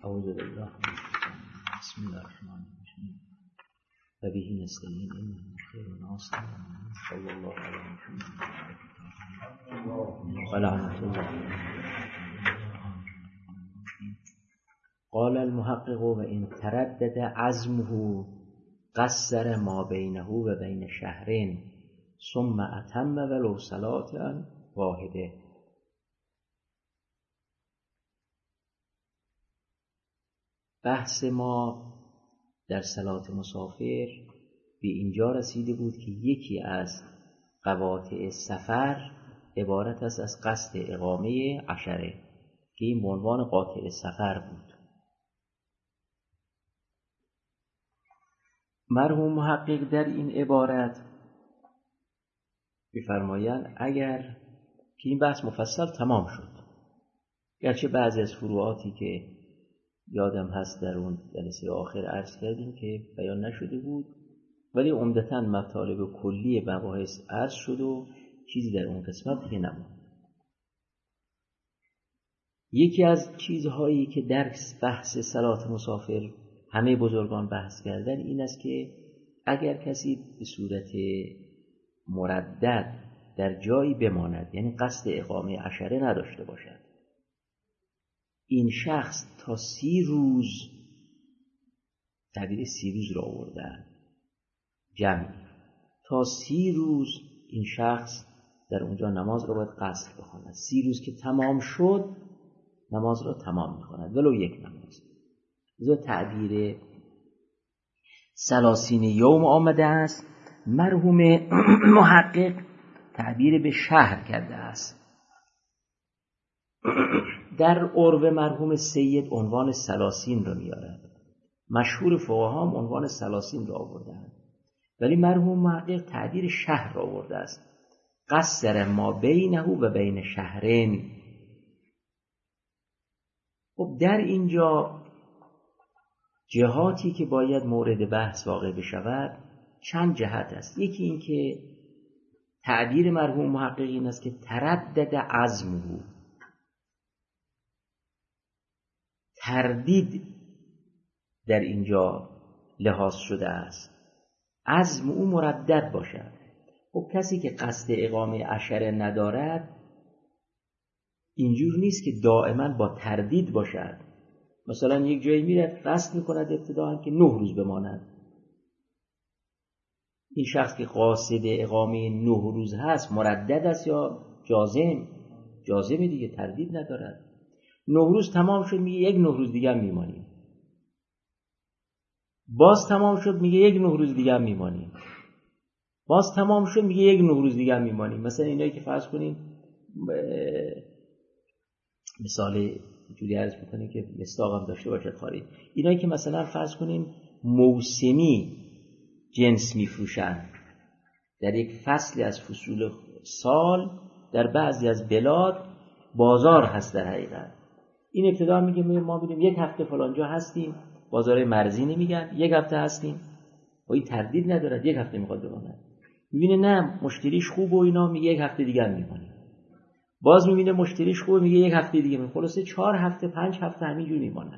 اعوذ بالله بسم الله الرحمن الرحیم و به نستعین انه خیر ناصر صلی الله علیه و لعنت الله. قال المحقق و ان تردد عزمه قصر ما بینه و بین شهرین ثم اتم ولو صلاة واحده. بحث ما در صلات مسافر به اینجا رسیده بود که یکی از قواطع سفر عبارت است از قصد اقامه عشره که این عنوان قاطع سفر بود. مرحوم محقق در این عبارت می‌فرمایند اگر که این بحث مفصل تمام شد، گرچه بعضی از فروعاتی که یادم هست در اون جلسه آخر عرض کردیم که بیان نشده بود، ولی عمدتاً مطالب کلی مباحث عرض شد و چیزی در اون قسمت دیگه نموند. یکی از چیزهایی که در بحث صلات مسافر همه بزرگان بحث کردن این است که اگر کسی به صورت مردد در جایی بماند، یعنی قصد اقامه عشره نداشته باشد، این شخص تا 30 روز، تعبیر 30 روز را آوردن جمعی، تا 30 روز این شخص در اونجا نماز را باید قصر بخواند. 30 روز که تمام شد نماز را تمام می‌کند ولو یک نماز. لذا تعبیر 30 یوم آمده است. مرحوم محقق تعبیر به شهر کرده است. در عرف مرحوم سید عنوان 30 را میارد، مشهور فقها هم عنوان 30 را آوردند، ولی مرحوم محقق تعبیر شهر را آورده است. قصر ما بینه و بین شهرین. خب در اینجا جهاتی که باید مورد بحث واقع بشود چند جهت است. یکی این که تعبیر مرحوم محقق این است که تردد عزمه، تردید در اینجا لحاظ شده است، عزم او مردد باشد. خب کسی که قصد اقامه عشره ندارد اینجور نیست که دائما با تردید باشد. مثلا یک جایی میره قصد میکند ابتداء که 9 روز بماند، این شخص که قاصد اقامه 9 روز هست مردد است یا جازم دیگه، تردید ندارد. 9 روز تمام شد میگه یک 9 روز دیگه هم میمانیم، باز تمام شد میگه یک 9 روز دیگه هم میمانیم، باز تمام شد میگه یک 9 روز دیگه هم میمانیم. مثلا اینایی که فرض کنیم مثال جوری عرض میکنیم که مصداق هم داشته باشد خارج، اینایی که مثلا فرض کنیم موسمی جنس میفروشن در یک فصل از فصول سال، در بعضی از بلاد بازار هست در حقیقت، این ابتدا میگه ما میگیم یک هفته فلانجا هستیم، بازار مرزی نمیگن، یک هفته هستیم، و این تردید ندارد یک هفته میخواد بماند. میبینه نه مشتریش خوب و اینا، میگه یک هفته دیگه هم میمونه، باز میبینه مشتریش خوب میگه یک هفته دیگه میمونه، خلاصه 4 هفته 5 هفته همینجور میمونن.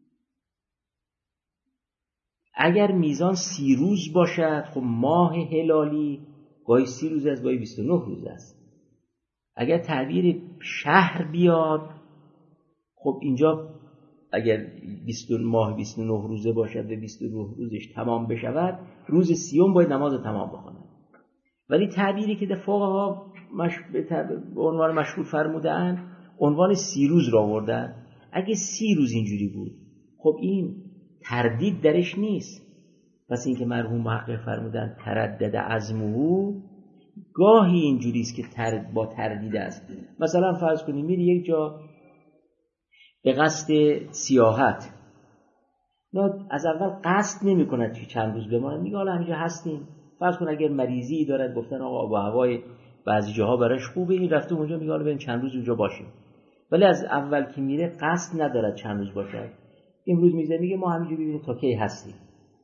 اگر میزان 30 روز باشد، خب ماه هلالی گاهی 30 روز است گاهی 29 روز است. اگر تعبیر شهر بیاد، خب اینجا اگر 20 ماه 29 روزه باشد و 29 روزش تمام بشود، روز 30 باید نماز تمام بخواند. ولی تعبیری که فقها به عنوان مشهور فرمودن عنوان 30 روز را آوردن. اگه 30 روز اینجوری بود، خب این تردید درش نیست. پس این که مرحوم محقق فرمودن تردد عزمه، گاهی اینجوری است که با تردید است. مثلا فرض کنیم میری یک جا به قصد سیاحت، نه از اول قصد نمی کند که چند روز بماند، میگه حالا همینجا هستیم. فرض کن اگر مریضی دارد، گفتن آقا آب و هوای بعضی جاها براش خوبه، این رفته اونجا میگه حالا بریم چند روز اونجا باشیم، ولی از اول که میره قصد ندارد چند روز باشد. امروز میگه ما همینجوری ببینیم تا کی هستیم.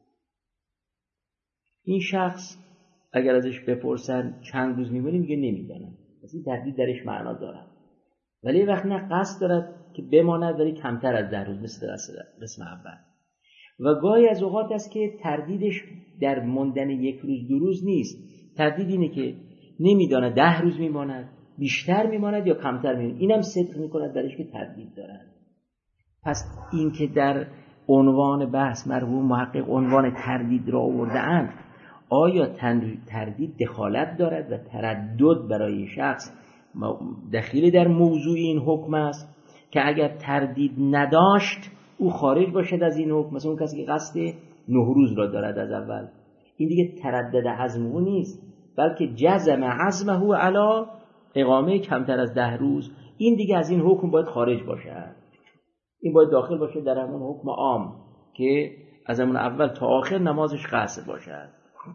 این شخص اگر ازش بپرسن چند روز میمونی، میگه نمیدونم. پس این تردید درش معنا داره. ولی وقت نه قصد دارد که بماند ولی کمتر از 10 روز مثل قسم اول. و گاهی از اوقات است که تردیدش در ماندن 1 روز 2 روز نیست. تردید اینه که نمیداند 10 روز میماند، بیشتر میماند یا کمتر میماند. اینم صدق میکند درش که تردید دارد. پس این که در عنوان بحث مرحوم محقق عنوان تردید را آورده‌اند، آیا تردید دخالت دارد و تردد برای شخص دخیل در موضوع این حکم است که اگر تردید نداشت او خارج باشد از این حکم؟ مثلا اون کسی که قصد 9 روز را دارد از اول، این دیگه تردد عزمه نیست، بلکه جزم عزمه علی اقامه کمتر از 10 روز. این دیگه از این حکم باید خارج باشد. این باید داخل باشه در همون حکم عام که از همون اول تا آخر نمازش قصر باشد.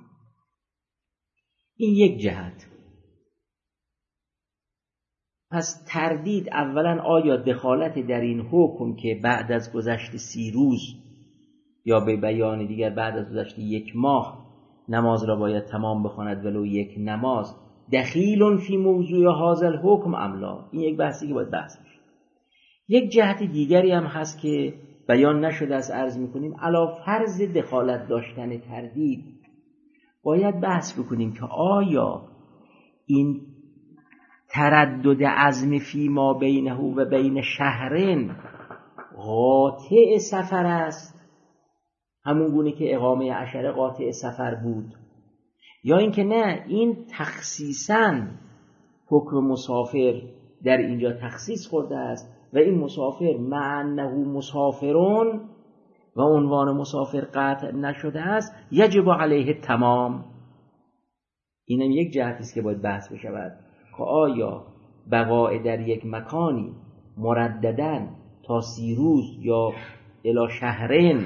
این یک جهت. پس تردید اولا آیا دخالت در این حکم که بعد از گذشت 30 روز یا به بیان دیگر بعد از گذشت 1 ماه نماز را باید تمام بخواند ولو 1 نماز دخیل فی موضوع هذا الحکم ام لا؟ این یک بحثی که باید بحث بشه. یک جهت دیگری هم هست که بیان نشده است، عرض میکنیم علی فرض دخالت داشتن تردید باید بحث بکنیم که آیا این تردد عزم فی ما بینه و بین شهرین قاطع سفر است، همون گونه که اقامه عشره قاطع سفر بود، یا اینکه نه این تخصیصاً حکم مسافر در اینجا تخصیص خورده است و این مسافر مع انه مسافرون و عنوان مسافر قطع نشده است یجب علیه تمام. اینم یک جهتی است که باید بحث بشود که آیا بقاء در یک مکانی مرددن تا 30 روز یا الی شهرین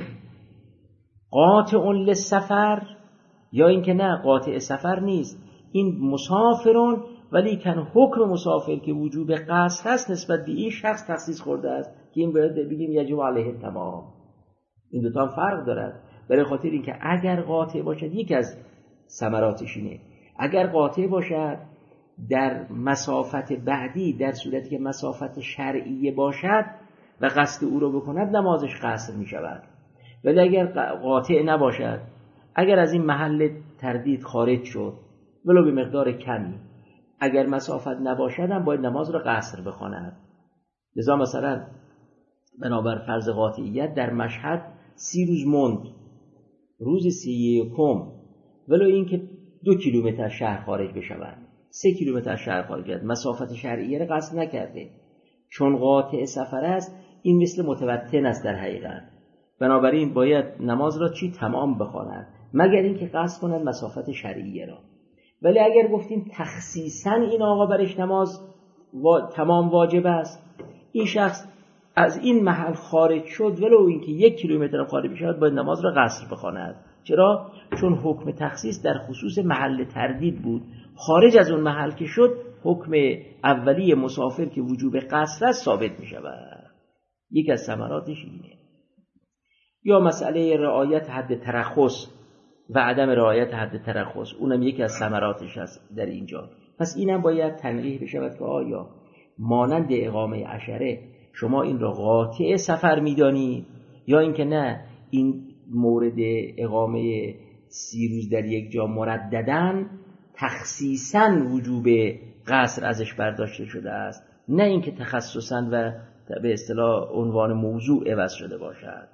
قاطع للسفر، یا اینکه نه قاطع سفر نیست، این مسافرون ولی کن حکم مسافر که وجوب قصر هست نسبت به این شخص تخصیص خورده است که این باید بگیم یجب علیه تمام. این دوتا هم فرق دارد، برای خاطر اینکه اگر قاطع باشد یک از ثمراتش اینه، اگر قاطع باشد در مسافت بعدی در صورتی که مسافت شرعیه باشد و قصد او رو بکند نمازش قصر می شود. ولی اگر قاطع نباشد، اگر از این محل تردید خارج شد ولو به مقدار کمی، اگر مسافت نباشد هم باید نماز را قصر بخواند. لذا مثلا بنابر فرض قاطعیت در مشهد 30 روز ماند، روز 31 ولو اینکه 2 کیلومتر از شهر خارج بشود، 3 کیلومتر از شهر خارج شد، مسافت شرعیه را قصد نکرده، چون قاطع سفر است این مثل متوتن است در حقیقت. بنابراین باید نماز را تمام بخواند مگر اینکه قصد کند مسافت شرعیه را. ولی اگر گفتیم تخصیصاً این آقا برش نماز تمام واجب است، این شخص از این محل خارج شد ولو اینکه 1 کیلومتر خارج بشود باید نماز را قصر بخواند. چرا؟ چون حکم تخصیص در خصوص محل تردید بود، خارج از اون محل که شد حکم اولی مسافر که وجوب قصر است ثابت می شود. یک از ثمراتش اینه. یا مسئله رعایت حد ترخص و عدم رعایت حد ترخص، اونم یکی از ثمراتش است در اینجا. پس اینم باید تنبیه بشود که آیا مانند اقامه عشره شما این را قاطع سفر می‌دانید یا اینکه نه این مورد اقامه 30 روز در یک جا مرددن تخصیصاً وجوب قصر ازش برداشته شده است، نه اینکه تخصصاً و به اصطلاح عنوان موضوع عوض شده باشد.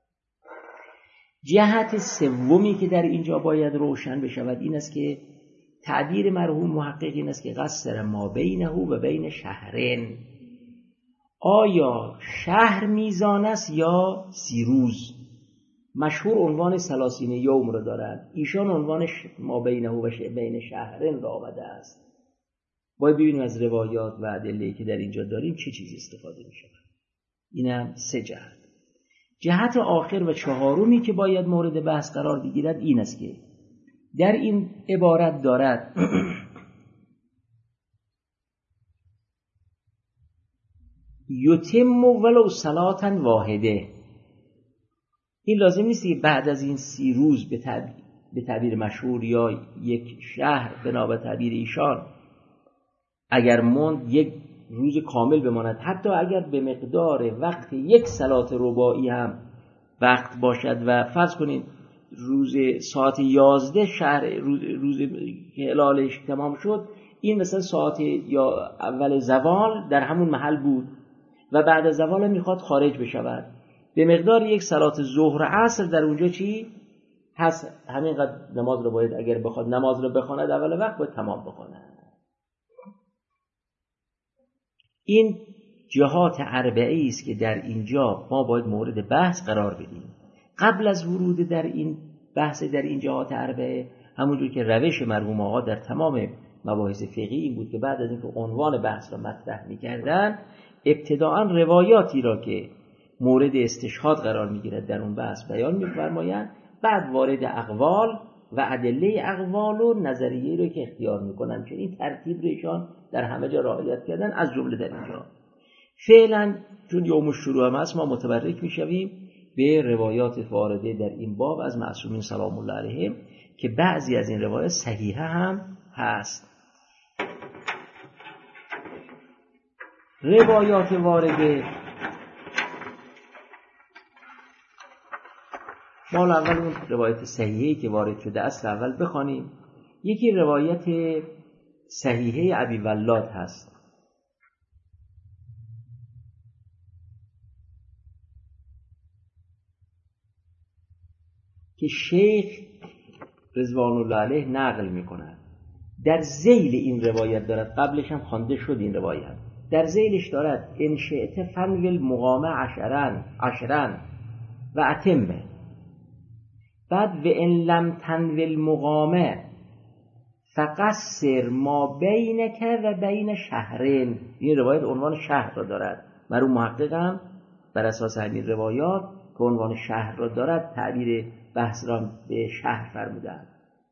جهت سومی که در اینجا باید روشن بشود این است که تعبیر مرحوم محقق این است که قصر ما بینه و بین شهرین، آیا شهر میزان است یا 30 روز؟ مشهور عنوان 30 یوم را دارد، ایشان عنوان ما بینه و بین شهرین را آورده است. باید ببینیم از روایات و ادله‌ای که در اینجا داریم چه چیزی استفاده می شود. اینم 3 جهت. جهت آخر و چهارمی که باید مورد بحث قرار بگیرد این است که در این عبارت دارد یتم ولو صلاة واحده. این لازم نیست که بعد از این 30 روز به تعبیر مشهور یا یک شهر بنا به تعبیر ایشان اگر موند یک روز کامل بماند، حتی اگر به مقدار وقت یک صلات رباعی هم وقت باشد و فرض کنید روز ساعت 11 شهر روز که هلالش تمام شد، این مثلا ساعت یا اول زوال در همون محل بود و بعد از زوال میخواد خارج بشود، به مقدار یک صلات ظهر عصر در اونجا چی هست؟ همینقدر نماز رو باید، اگر بخواد نماز رو بخواند اول وقت باید تمام بخواند. این جهات اربعی است که در اینجا ما باید مورد بحث قرار بدیم. قبل از ورود در این بحث در این جهات اربعه، همونجور که روش مرحوم آقا در تمام مباحث فقهی این بود که بعد از اینکه عنوان بحث را مطرح می‌کردن، ابتداءً روایاتی را که مورد استشهاد قرار می‌گیرد در اون بحث بیان می‌فرمایند، بعد وارد اقوال و ادله اقوال و نظریه‌ای رو که اختیار می‌کنن، چون این ترتیب رو ایشان در همه جا رعایت کردن، از جمله در اینجا. فعلا چون یوم الشروع هم هست، ما متبرک می‌شویم به روایات وارده در این باب از معصومین سلام الله علیهم که بعضی از این روایات صحیحه هم هست. روایات وارده، ما اول اون روایت صحیحه‌ای که وارد شده اصل اول بخوانیم. یکی روایت صحیحه ابی ولاد هست که شیخ رضوان الله علیه نقل می‌کند. در ذیل این روایت دارد، قبلش هم خوانده شد این روایت، در ذیلش دارد ان شئت فنول مقام عشرن و اتمه، بعد و ان لم تنول مقام فقصر ما بینک و بین شهرین. این روایت عنوان شهر را دارد. مرحوم محقق هم بر اساس همین روایات که عنوان شهر را دارد تعبیر بحث را به شهر فرمودند.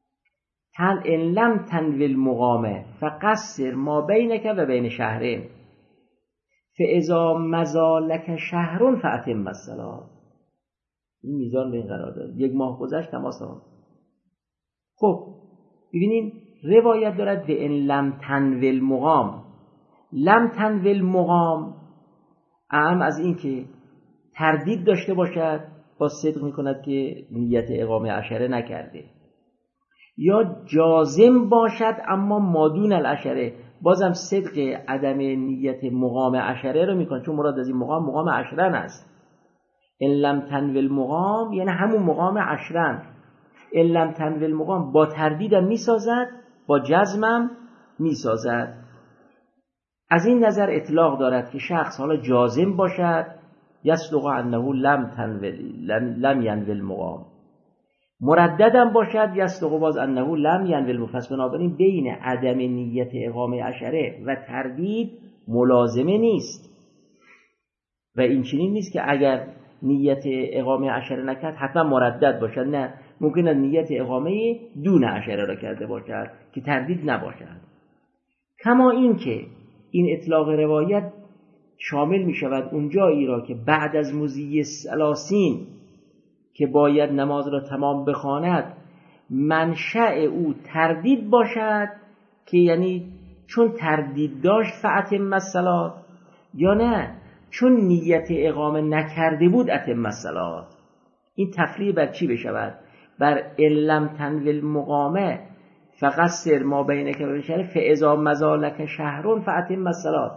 ان لم تنول مقام فقصر ما بینک و بین شهرین فاذا مزالک شهر فاتم الصلاه. این میزان به این قرار داره. یک ماه گذشت تماس نماز. خب ببینیم روایت دارد به ان لم تنول مقام. لم تنول مقام اعم از این که تردید داشته باشد، با صدق میکند که نیت اقامه عشره نکرده، یا جازم باشد اما مادون العشره، بازم صدق عدم نیت مقام عشره رو میکنه، چون مراد از این مقام عشرن است. ان لم تنول مقام یعنی همون مقام عشرن. ان لم تنول مقام با تردیدم میسازد، با جزمم میسازد. از این نظر اطلاق دارد که شخص حالا جازم باشد، یصدق انه لم ینول مقام، مرددم باشد، یصدق باز انه لم ینول. پس بنابراین بین عدم نیت اقامه عشره و تردید ملازمه نیست و این چنین نیست که اگر نیت اقامه عشره نکرد حتما مردد باشد. نه، ممکنه نیت اقامه دون عشره را کرده باشد که تردید نباشد. کما این که این اطلاق روایت شامل می شود اون جایی را که بعد از مضی ثلاثین که باید نماز را تمام بخواند منشأ او تردید باشد، که یعنی چون تردید داشت فاتم الصلاه، یا نه چون نیت اقامه نکرده بود اتم الصلاه. این تفریع بر چی بشود؟ بر ان لم تنول مقامه فقصر ما بینک و بین شهر فاذا مزالک شهر فاتم الصلاه.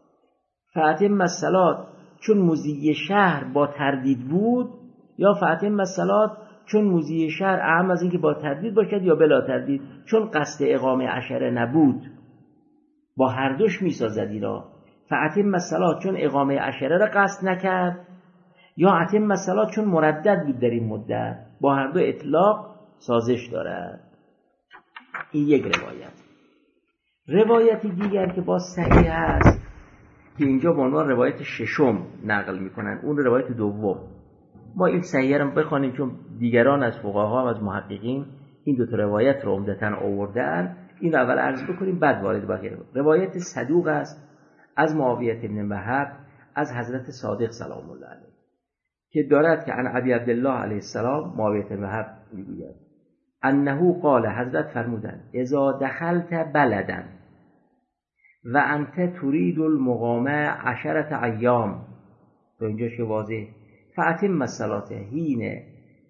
فاتم الصلاه چون مضی شهر با تردید بود، یا فاتم الصلاه چون مضی شهر اعم از این که با تردید باشد یا بلا تردید، چون قصد اقامه عشره نبود. با هر دوش میسازد اینا. فاتم الصلاه چون اقامه عشره را قصد نکرد، یا اتم الصلاه چون مردد بود در این مدت. با هر دو اطلاق سازش دارد. این یک روایت. روایتی دیگر که با صحیح است که اینجا به عنوان روایت ششم نقل میکنن، اون روایت دوم. ما این صحیح رو بخوانیم چون دیگران از فقها و از محققین این دو تا روایت رو عمدتاً آوردن. این رو اول عرض بکنیم بعد وارد بقیه. روایت صدوق است از معاویه بن وهب از حضرت صادق سلام الله علیه که دارد که عن ابی عبدالله علیه السلام معاویه بن وهب میگوید انه قال، حضرت فرمودند اذا دخلت بلدن و انت ترید المقام 10 ایام، تو اینجاش که واضح فاتم الصلاه حین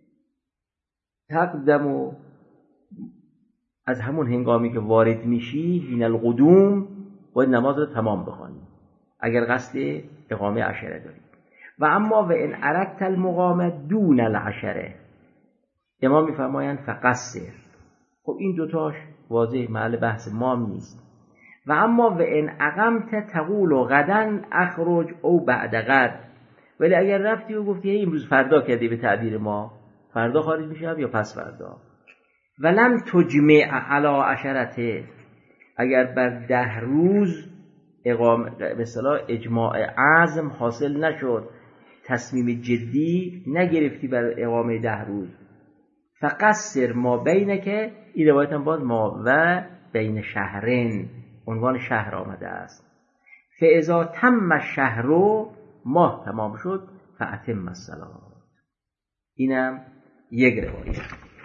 تقدم، از همون هنگامی که وارد میشی حین القدوم باید نماز رو تمام بخوانی اگر قصد اقامه 10 داری. و اما و ان اردت المقام دون 10، امام میفرمایند فقصر. خب این دوتاش واضح محل بحث ما نیست. و اما و ان اقمت تقول غدا اخرج او بعد غد، ولی اگر رفتی و گفتی امروز فردا کردی، به تعبیر ما فردا خارج میشم یا پس فردا، ولم تجمع علی 10، اگر بر 10 روز به اصطلاح اجماع عزم حاصل نشد، تصمیم جدی نگرفتی بر اقامه 10 روز، فقصر ما بینک، این روایت هم باز ما و بین شهرین، عنوان شهر آمده است. فاذا تم الشهر، ماه تمام شد، فاتم الصلاه. اینم یک روایت.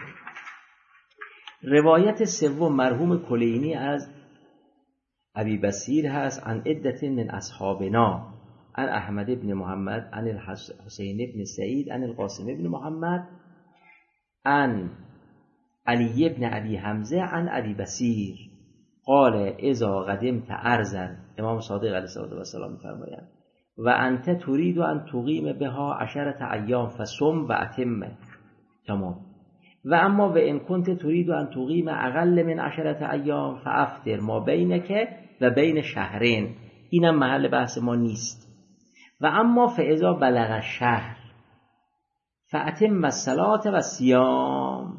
روایت سوم مرحوم کلینی از ابی بصیر هست، عن عدة من اصحابنا، عن احمد بن محمد، عن الحسین بن سعید، عن القاسم بن محمد، عن علی بن ابی حمزه، عن ابی بصیر قال اذا قدمت ارضا، امام صادق علیه السلام می‌فرمایند و انت تريد ان تقیم بها 10 ایام فصم و اتم، تمام. و اما و ان کنت تريد ان تقیم اقل من 10 ایام فافطر ما بینک و بین شهرین، اینم محل بحث ما نیست. و اما فاذا بلغ الشهر فاتم الصلاه و الصیام،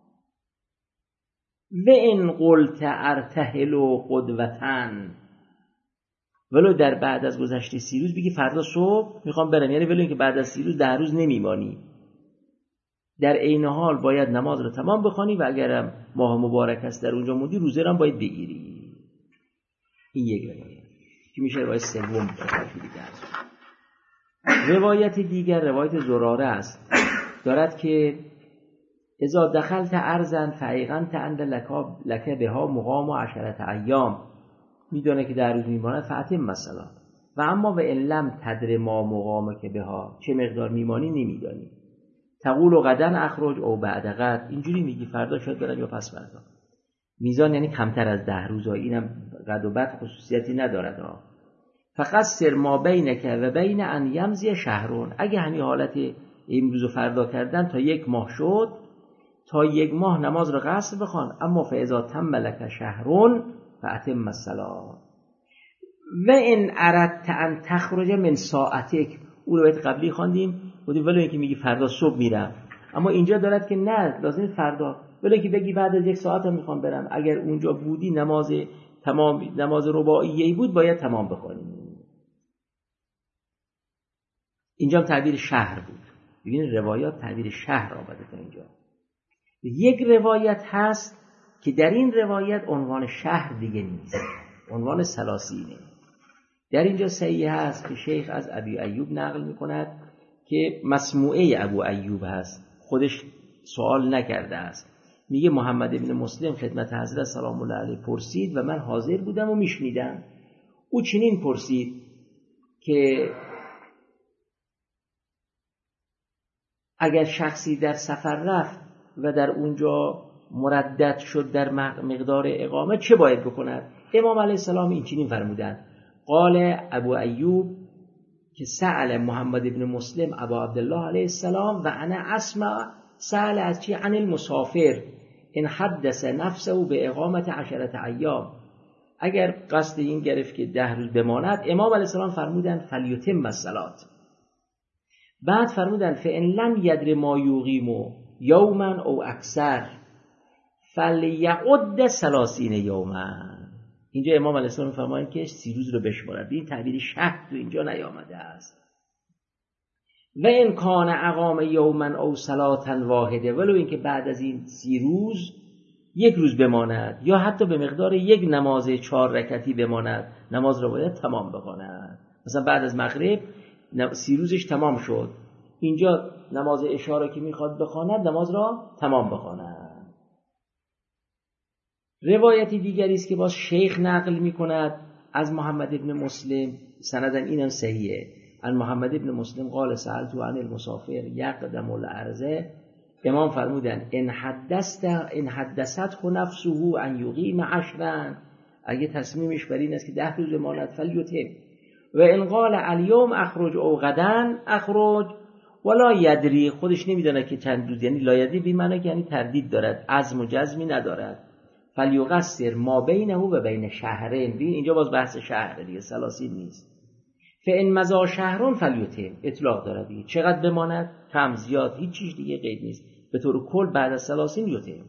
و ان قلت ارتحل قدوتن، ولو در بعد از گذشته 30 روز بگی فردا صبح میخوام برم، یعنی ولو اینکه بعد از 30 روز 10 روز نمیمانی، در عین حال باید نماز رو تمام بخوانی و اگرم ماه مبارک است در اونجا موندی روزه رو هم باید بگیری. این یک روایت که میشه روایت سوم. روایت دیگر روایت زراره است، دارد که اذا دخلت ارضا فایقنت ان لک بها مقام 10 ایام، میدونه که 10 روز میماند، فاتم الصلاه. و اما و ان لم تدر ما مقامک بها، چه مقدار میمانی نمیدانی، تقول غدا اخرج او بعد غد، اینجوری میگی فردا شاید برم یا پس فردا. میزان یعنی کمتر از 10 روز، اینم غد و بعد خصوصیتی ندارد ها. فقصر ما بینک و بین ان یمضی شهرون، اگه همین حالت امروز و فردا کردن تا 1 ماه شد، تا 1 ماه نماز رو قصر بخوان. اما فاذا تم لک شهرون فاتم الصلاه. و ان اردت ان تخرج من ساعتک، اون رو قبلی خواندیم بودیم ولی اینکه میگی فردا صبح میرم، اما اینجا دارد که نه لازم فردا، ولی اینکه بگی بعد از 1 ساعت هم میخوام برم، اگر اونجا بودی نماز تمام، نماز رباعیه‌ای بود باید تمام بخونی. اینجا هم تعبیر شهر بود. ببینید روایات تعبیر شهر آمده تا اینجا. یک روایت هست که در این روایت عنوان شهر دیگه نیست، عنوان سلاسینه. در اینجا صحیح هست که شیخ از ابی ایوب نقل میکند که مسموعه ابو ایوب هست، خودش سوال نکرده است. میگه محمد بن مسلم خدمت حضرت سلام الله علیه پرسید و من حاضر بودم و میشنیدم. او چنین پرسید که اگر شخصی در سفر رفت و در اونجا مردد شد در مقدار اقامه چه باید بکند؟ امام علیه السلام این چنین فرمودند. قال ابو ایوب که سأل محمد بن مسلم ابا عبدالله علیه السلام و انا اسمع سأل از چی؟ عن المسافر ان حدث نفسه به اقامت 10 ایام، اگر قصد این گرفت که 10 روز بماند، امام علیه السلام فرمودند فلیتم الصلاه. بعد فرمودند فان لم یدر ما یقیم یوما او اکثر فلیعد 30 یوما. اینجا امام علیه السلام فرمایند که 30 روز رو بشمارد. این تعبیر شهر تو اینجا نیامده است. و ان کان اقام یوما او صلاة واحده، ولو اینکه بعد از این 30 روز 1 روز بماند یا حتی به مقدار 1 نماز 4 رکعتی بماند، نماز رو باید تمام بخواند. مثلا بعد از مغرب 30 روزش تمام شد، اینجا نماز عشا را که میخواد بخواند نماز را تمام بخواند. روایتی دیگری است که باز شیخ نقل میکند از محمد ابن مسلم سندن اینم صحیحه، ان محمد ابن مسلم قال سألت عن المسافر یقدم الارض، امام فرمودن ان حدثته نفسه ان یقیم 10، اگه تصمیمش بر این است که 10 روز بماند فلیتم، و ان قال الیوم اخرج او غدا اخرج ولا یدری، خودش نمیدونه که چند روز، یعنی لا یدری به معنی که یعنی تردید دارد، عزم و جزمی ندارد، فلیقصر ما بینه و بین شهرین، ببین اینجا باز بحث شهر دیگه، سلاسین نیست، فان مضى شهرون فلیتم، اطلاق داره دیگه، چقدر بماند، کم زیاد، هیچ چیز دیگه قید نیست، به طور کل بعد از سلاسین یتم.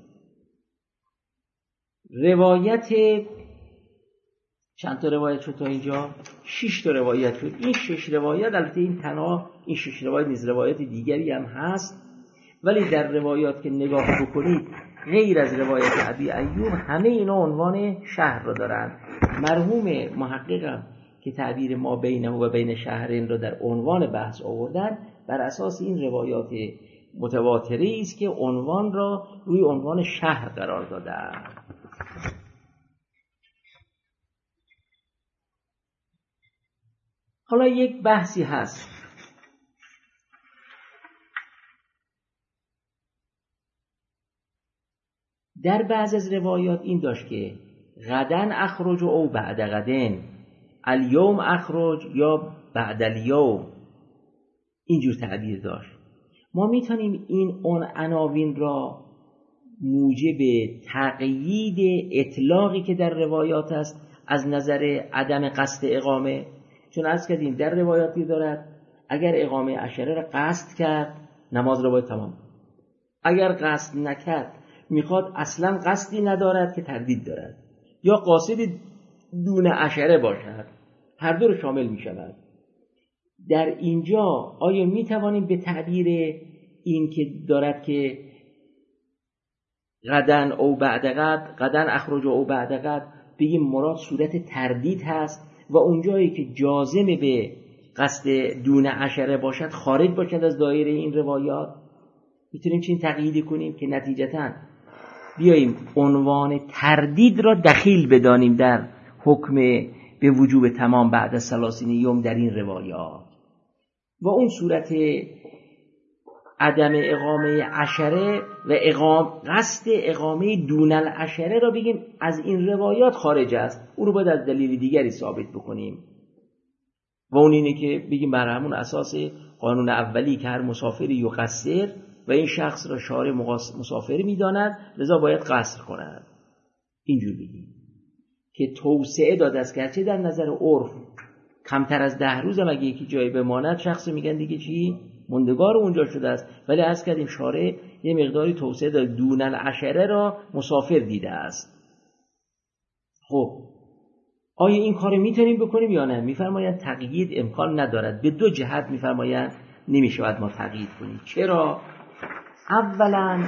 روایت چند تا روایت شد تا اینجا؟ 6 تا روایت شد. این 6 روایت، البته این تنها این 6 روایت نیز، روایت دیگری هم هست، ولی در روایات که نگاه بکنید غیر از روایت ابی ایوب همه اینا عنوان شهر را دارن. مرحوم محققم که تعبیر ما بینه و بین شهرین را در عنوان بحث آوردن، بر اساس این روایات متواتری است که عنوان را روی عنوان شهر قرار دادن. حالا یک بحثی هست، در بعض از روایات این داشت که غدن اخرج او بعد غدن، الیوم اخرج یا بعد الیوم، اینجور تعبیر داشت. ما میتونیم این اون عناوین را موجب تقیید اطلاقی که در روایات است از نظر عدم قصد اقامه، چون عرض کردیم در روایاتی دارد اگر اقامه عشره را قصد کرد نماز را باید تمام، اگر قصد نکرد میخواد اصلا قصدی ندارد که تردید دارد، یا قاصد دون عشره باشد، هر دو رو شامل میشود. در اینجا آیا میتوانیم به تعبیر این که دارد که غدن او بعد غد، غدن اخرج او بعد غد، بگیم مراد صورت تردید هست و اونجایی که جازم به قصد دون عشره باشد خارج باشد از دایره این روایات؟ میتونیم چین تقییدی کنیم که نتیجتاً بیاییم عنوان تردید را دخیل بدانیم در حکم به وجوب تمام بعد از سلاسین یوم در این روایات، و اون صورت عدم اقامه عشره و قصد اقامه دون العشره را بگیم از این روایات خارج است، او رو باید از دلیل دیگری ثابت بکنیم، و اون اینه که بگیم بر همون اساس قانون اولی که هر مسافری یقصر و این شخص را شارع مسافر می‌داند لذا باید قصر کند، اینجور بگیم که توسعه داده است، گرچه در نظر عرف کمتر از 10 روز هم اگه یکی جایی بماند شخص میگن دیگه چی؟ موندگار اونجا شده است، ولی عرض کردیم شارع یه مقداری توسعه داده، دون العشره را مسافر دیده است. خب آیا این کار میتونیم بکنیم یا نه؟ میفرمایند تقیید امکان ندارد، به 2 جهت میفرمایند نمیشود ما تقیید کنیم. چرا؟ اولا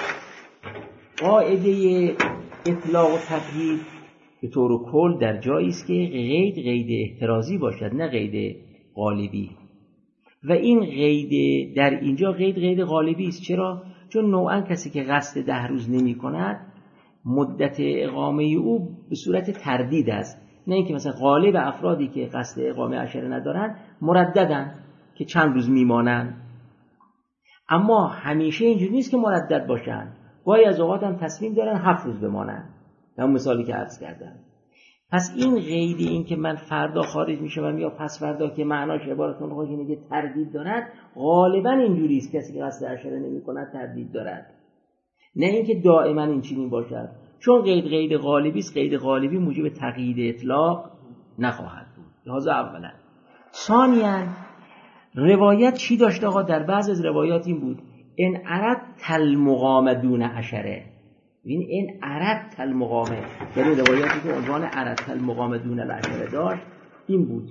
قاعده اطلاق و تقیید به طور کل در جایی است که قید احترازی باشد نه قید غالبی، و این قید در اینجا قید غالبی است. چرا؟ چون نوعا کسی که قصد 10 روز نمی کند مدت اقامه او به صورت تردید است، نه اینکه مثلا غالب افرادی که قصد اقامه عشره ندارن مرددن که چند روز میمانند، اما همیشه اینجوری نیست که مردد باشن، گاهی از اوقات هم تصمیم دارن 7 روز بمانن، همون مثالی که عرض کردم. پس این قید، این که من فردا خارج میشم یا پس فردا که معناش عبارتون خواهد اینه که تردید دارد، غالبا اینجوری است کسی که قصد عشره نمی کند تردید دارد، نه اینکه دائما این چنین باشد، چون قید غالبی است، قید غالبی موجب تقیید اطلاق نخواهد بود. لحاظ اولا. ثانیاً روایت چی داشت آقا؟ در بعض از روایات این بود ان اردت المقام دون عشره، این ان اردت المقامه، یعنی روایاتی که عنوان اردت المقام دون العشره داشت این بود.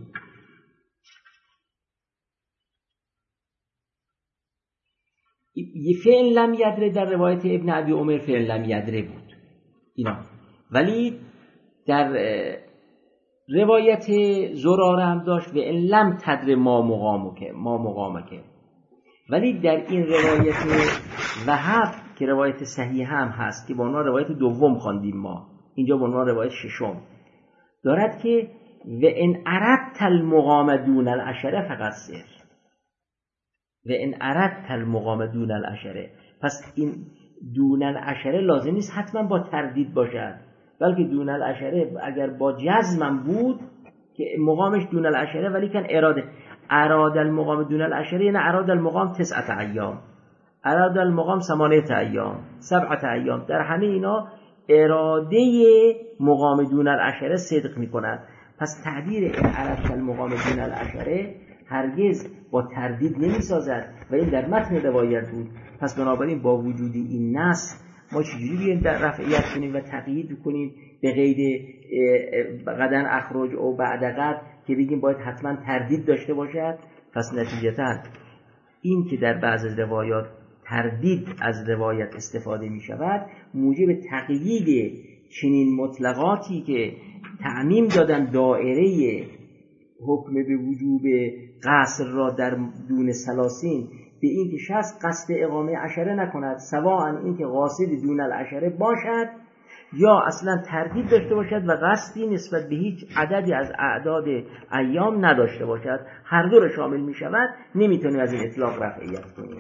فعل لم یدره در روایت ابن ابی عمر فعل لم یدره بود اینا، ولی در روایت زراره هم داشت و ان لم تدر ما مقامکه، ولی در این روایت وهب که روایت صحیح هم هست که با عنوان روایت دوم خواندیم ما، اینجا با عنوان روایت ششم دارد که و ان اردت المقام دون العشره فقط صفر. و ان اردت المقام دون العشره، پس این دون العشره لازم نیست حتما با تردید باشد، بلکه دون العشره اگر با جزم بود که مقامش دون العشره ولی کن اراد المقام دون العشره، یعنی اراد المقام 9 ایام، اراد المقام 8 ایام، 7 ایام، در همه اینا اراده مقام دون العشره صدق می کند. پس تعبیر این اردت المقام دون العشره هرگز با تردید نمی سازد و این در متن روایت بود. پس بنابراین با وجود این نص ما چجوری بیایم در رفعیت کنیم و تقیید کنیم به قید غدن اخرج او بعد قد که بگیم باید حتما تردید داشته باشد؟ پس نتیجتا این که در بعض روایات تردید از روایت استفاده می شود موجب تقیید چنین مطلقاتی که تعمیم دادن دائره حکم به وجوب قصر را در دون سلاسین به این که شخص قصد اقامه عشره نکند، سواء این که قاصد دون العشره باشد یا اصلا تردید داشته باشد و قصدی نسبت به هیچ عددی از اعداد ایام نداشته باشد، هر دو را شامل می شود. نمیتونیم از این اطلاق رفعیت کنیم.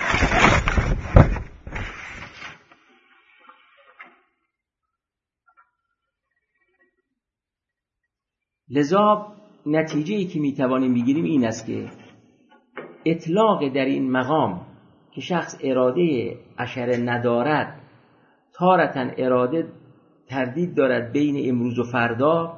لذا نتیجه‌ای که میتوانیم بگیریم این است که اطلاق در این مقام که شخص اراده عشره ندارد، تارتاً اراده تردید دارد بین امروز و فردا،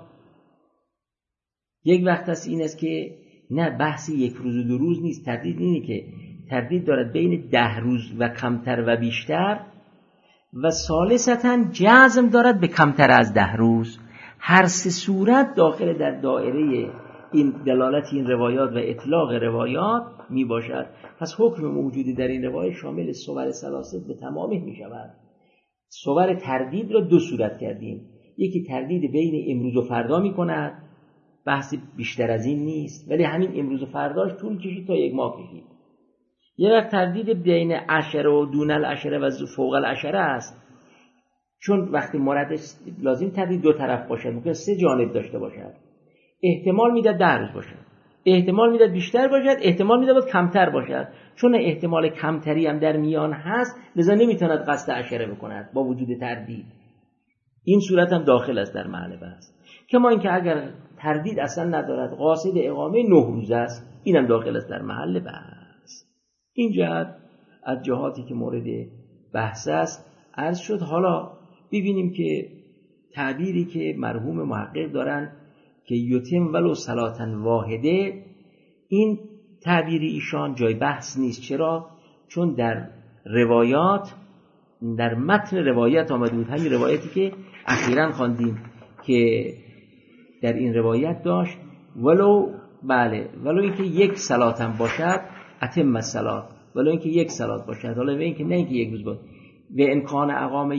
یک وقت است این است که نه بحثی 1 روز و 2 روز نیست، تردید اینه که تردید دارد بین 10 روز و کمتر و بیشتر، و ثالثاً جزم دارد به کمتر از 10 روز. هر سه صورت داخل در دائره این دلالت این روایات و اطلاق روایات می باشد. پس حکم موجودی در این روایت شامل صور ثلاثه به تمامی می شود. صور تردید را 2 صورت کردیم، یکی تردید بین امروز و فردا می کند، بحث بیشتر از این نیست، ولی همین امروز و فرداش طول کشید تا 1 ماه کشید. یه وقت تردید بین عشره و دون العشره و فوق العشره است، چون وقتی موردش لازم تردید 2 طرف باشد، ممکن 3 جانب داشته باشد. احتمال میده 10 روز باشد، احتمال میده بیشتر باشد، احتمال میده باید کمتر باشد. چون احتمال کمتری هم در میان هست، لذا نمیتوند قصد عشره بکند با وجود تردید. این صورت هم داخل است در محل بحث. کما اینکه اگر تردید اصلا ندارد، قاصد اقامه 9 روز است، اینم داخل است در محل بحث. این جهت از جهاتی که مورد بحث است عرض شد. حالا ببینیم که تعبیری که مرحوم محقق دارن که یتم ولو صلاتن واحده، این تعبیر ایشان جای بحث نیست. چرا؟ چون در روایات، در متن روایت آمده بود، همین روایتی که اخیراً خواندیم که در این روایت داشت ولو اینکه 1 صلاتن باشد اتم الصلات، ولو اینکه 1 صلات باشد، حالا اینکه نه اینکه 1 روز بود، و امکان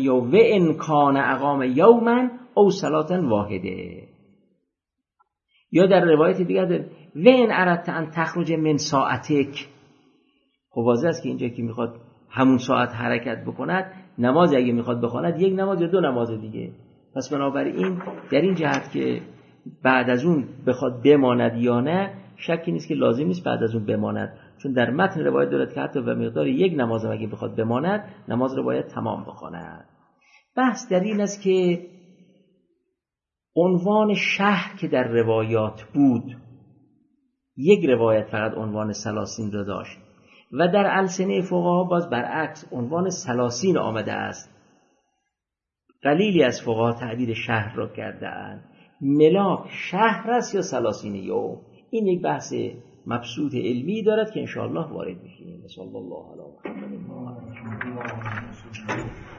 اقام یوما او صلاتن واحده. یا در روایت دیگر و ان اردت ان تخرج من ساعتک، خب واضح است که اینجا که میخواد همون ساعت حرکت بکند، نماز اگه میخواد بخواند 1 نماز یا 2 نماز دیگه. پس بنابراین در این جهت که بعد از اون بخواد بماند یا نه، شکی نیست که لازم نیست بعد از اون بماند، چون در متن روایت دارد که حتی به مقدار 1 نماز هم اگه بخواد بماند، نماز رو باید تمام بخواند. بحث در این است که عنوان شهر که در روایات بود، 1 روایت فقط عنوان سلاسین را داشت و در السنه فقها باز برعکس عنوان سلاسین آمده است. قلیلی از فقها تعبیر شهر را کرده اند. ملاک شهر است یا سلاسین یوم؟ این یک بحث مبسوط علمی دارد که انشاءالله وارد میشیم. صلی الله علیه و آله.